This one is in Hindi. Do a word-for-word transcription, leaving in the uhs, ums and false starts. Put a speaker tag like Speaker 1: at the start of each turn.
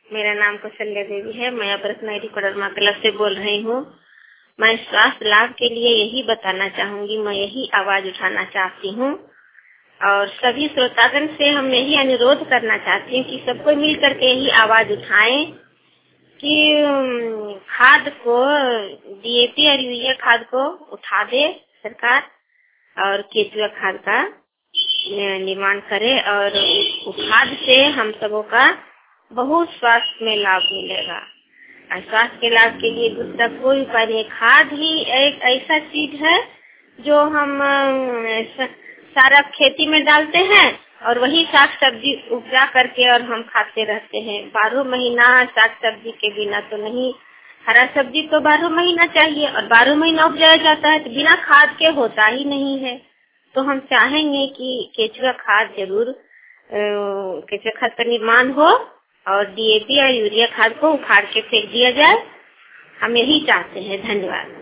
Speaker 1: मेरा नाम कौशल्या देवी है। मैं अपरसनाइटी कोडरमा क्लब से बोल रही हूँ। मैं स्वास्थ्य लाभ के लिए यही बताना चाहूंगी, मैं यही आवाज उठाना चाहती हूँ और सभी श्रोतागण से हम यही अनुरोध करना चाहती हूँ कि सबको मिल करके यही आवाज उठाएं कि खाद को, डीएपी और यूरिया खाद को उठा दे सरकार और केचुआ खाद का निर्माण करे और खाद से हम सबों का बहुत स्वास्थ्य में लाभ मिलेगा। और स्वास्थ्य के लाभ के लिए दूसरा कोई उपाय नहीं। खाद ही एक ऐसा चीज है जो हम सारा खेती में डालते हैं और वही साग सब्जी उपजा करके और हम खाते रहते हैं। बारह महीना साग सब्जी के बिना तो नहीं, हरा सब्जी तो बारह महीना चाहिए और बारह महीना उपजाया जाता है, तो बिना खाद के होता ही नहीं है। तो हम चाहेंगे कि केचुआ खाद जरूर केचुआ खाद का निर्माण हो और डीएपी और यूरिया खाद को उखाड़ के फेंक दिया जाए। हम यही चाहते हैं। धन्यवाद।